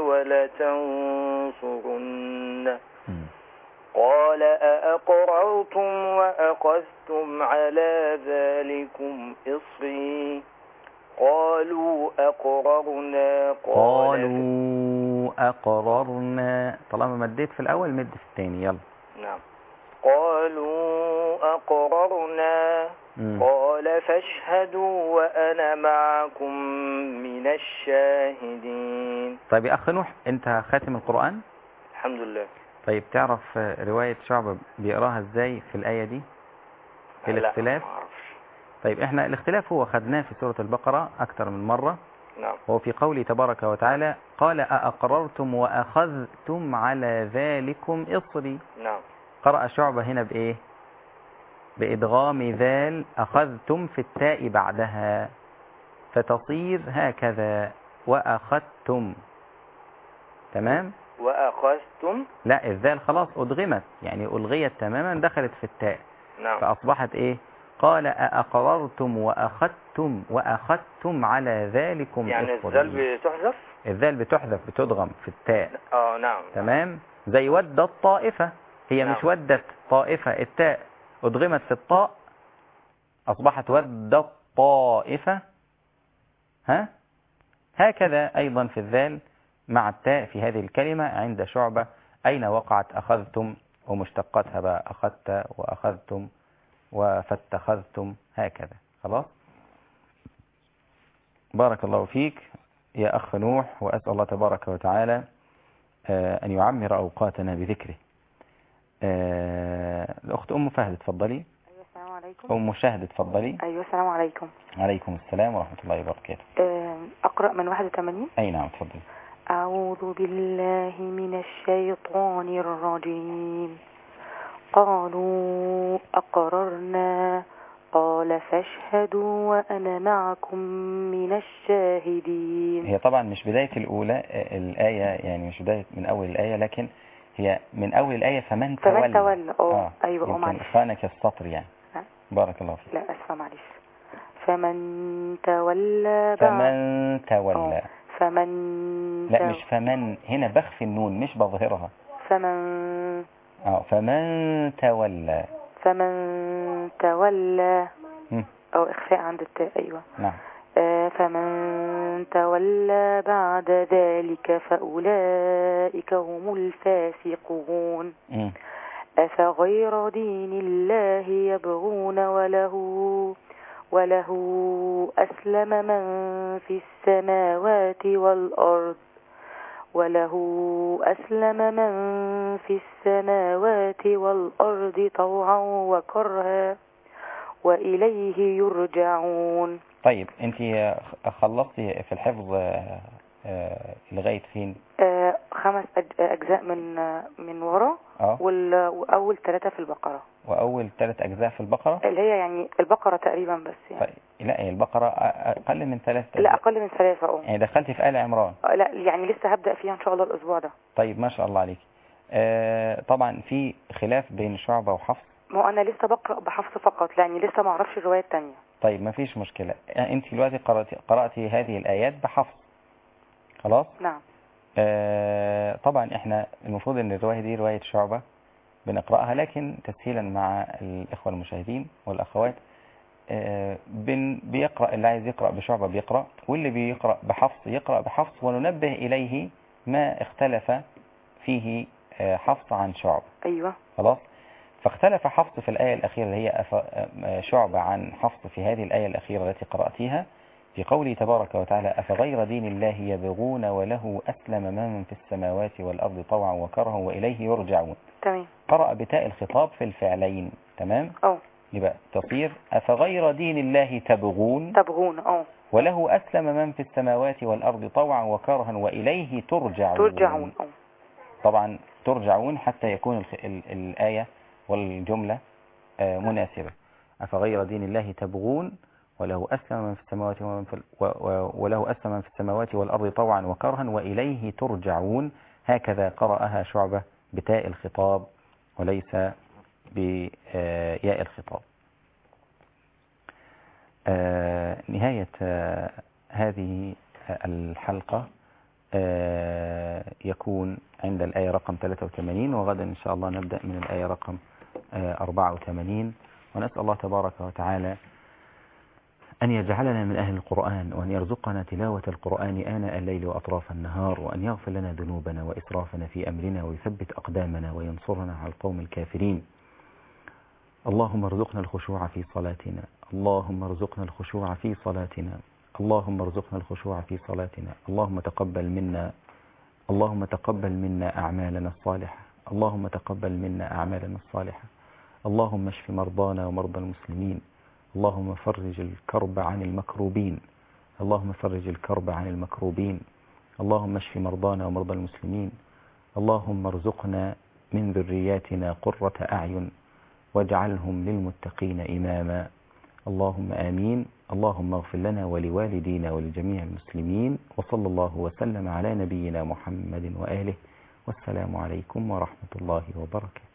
ولتنصرنه قال أأقررتم وأخذتم على ذلكم إصري قالوا أقررنا قالوا أقررنا. طالما مديت في الأول مد في الثاني. يلا. نعم. قالوا أقررنا مم. قال فاشهدوا وأنا معكم من الشاهدين. طيب يا أخ نوح أنت خاتم القرآن؟ الحمد لله. طيب تعرف رواية شعبة بيقراها ازاي في الآية دي؟ في الاختلاف؟ لا ما أعرفش. طيب احنا الاختلاف هو خدناه في سورة البقرة أكثر من مرة. نعم. وهو في قوله تبارك وتعالى قال أأقررتم وأخذتم على ذلكم إصري. نعم. قرأ شعبة هنا بإيه؟ بإدغام ذال أخذتم في التاء بعدها فتصير هكذا وأخذتم. تمام؟ وأخذتم. لا الذال خلاص أدغمت، يعني ألغيت تماما، دخلت في التاء. نعم. فأصبحت إيه؟ قال أأقررتم وأخذتم وأخذتم على ذلكم يعني إصري. الذال بتحذف؟ الذال بتحذف بتدغم في التاء. اه نعم. تمام. زي ود الطائفة، هي مش ودت طائفة، التاء أدغمت في الطاء أصبحت ود الطائفة. ها هكذا أيضا في الذال مع التاء في هذه الكلمة عند شعبة. أين وقعت أخذتم ومشتقاتها بقى أخذت وأخذتم وفاتخذتم هكذا. خلاص، بارك الله فيك يا أخ نوح، وأسأل الله تبارك وتعالى أن يعمر أوقاتنا بذكره. الأخت أم فهد تفضلي. أيوة السلام عليكم. أم شهد تفضلي. أيوة السلام عليكم. عليكم السلام ورحمة الله وبركاته. أقرأ من واحد وثمانين. أي نعم تفضلي. أعوذ بالله من الشيطان الرجيم. قالوا أقررنا قال فاشهدوا وأنا معكم من الشاهدين. هي طبعا مش بداية الأولى الآية، يعني مش بداية من أول الآية، لكن هي من أول الآية فمن تولى. فمن تولى اه, آه. أيوة يمكن إخوانك السطر يعني. ها؟ بارك الله فيك. لا أسفة معلش. فمن تولى بعد. فمن تولى أوه. فمن لا تو... مش فمن، هنا بخفي النون مش بظهرها. فمن اه فمن تولى. فمن تولى م. أو إخفاء عند التاء. أيوة نعم. آه فمن تولى بعد ذلك فأولئك هم الفاسقون. م. أفغير دين الله يبغون وله وله أسلم من في السماوات والأرض وله أسلم من في السماوات والأرض طوعا وكرها وإليه يرجعون. طيب أنت خلصتي في الحفظ لغاية فين؟ آه خمس أجزاء من من ورا أه وأول ثلاثة في البقرة. وأول ثلاث أجزاء في البقرة اللي هي يعني البقرة تقريبا بس يعني. طيب لا هي البقرة أقل من ثلاث أجزاء. لا أقل من ثلاثة أه يعني دخلتي في آل عمران. لا يعني لسه هبدأ فيها إن شاء الله الأسبوع ده. طيب ما شاء الله عليك. آه طبعا في خلاف بين شعبة وحفص. ما أنا لسه بقرأ بحفص فقط، يعني لسه ما أعرفش الرواية التانية. طيب ما فيش مشكلة، يعني أنت دلوقتي قرأتي قرأتي هذه الآيات بحفص. خلاص. نعم. آه طبعا احنا المفروض ان الرواية دي رواية شعبة بنقرأها، لكن تسهيلا مع الإخوة المشاهدين والأخوات آه بن بيقرأ، اللي عايز يقرأ بشعبة بيقرأ، واللي بيقرأ بحفص يقرأ بحفص، وننبه إليه ما اختلف فيه آه حفص عن شعبة. أيوة. خلاص. فاختلف حفص في الآية الأخيرة اللي هي شعبة عن حفص في هذه الآية الأخيرة التي قرأتيها في قوله تبارك وتعالى أفغير دين الله يبغون وله أسلم من في السماوات والأرض طوعا وكرها وإليه يرجعون. تمام. قرأ بتاء الخطاب في الفعلين. تمام. أو يبقى تصير أفغير دين الله تبغون تبغون أو وله أسلم من في السماوات والأرض طوعا وكرها وإليه ترجعون. ترجعون أو طبعا ترجعون حتى يكون ال ال الآية والجملة مناسبة. أفغير دين الله تبغون وله أسلم من في السماوات ومن في وله أسلم من في السماوات والأرض طوعا وكرها وإليه ترجعون. هكذا قرأها شعبة بتاء الخطاب وليس بياء الخطاب. نهاية هذه الحلقة يكون عند الآية رقم ثلاثة وثمانين، وغدا إن شاء الله نبدأ من الآية رقم أربعة وثمانين. ونسأل الله تبارك وتعالى أن يجعلنا من أهل القرآن، وأن يرزقنا تلاوة القرآن آناء الليل وأطراف النهار، وأن يغفر لنا ذنوبنا وإسرافنا في أمرنا ويثبت أقدامنا وينصرنا على القوم الكافرين. اللهم ارزقنا الخشوع في صلاتنا، اللهم ارزقنا الخشوع في صلاتنا، اللهم ارزقنا الخشوع في صلاتنا. اللهم تقبل منا اللهم تقبل منا أعمالنا الصالحة، اللهم تقبل منا أعمالنا الصالحة. اللهم اشف مرضانا ومرضى المسلمين، اللهم فرج الكرب عن المكروبين، اللهم فرج الكرب عن المكروبين. اللهم اشف مرضانا ومرضى المسلمين. اللهم ارزقنا من ذرياتنا قرة أعين واجعلهم للمتقين إماما. اللهم آمين. اللهم اغفر لنا ولوالدينا ولجميع المسلمين، وصلى الله وسلم على نبينا محمد وآله، والسلام عليكم ورحمة الله وبركاته.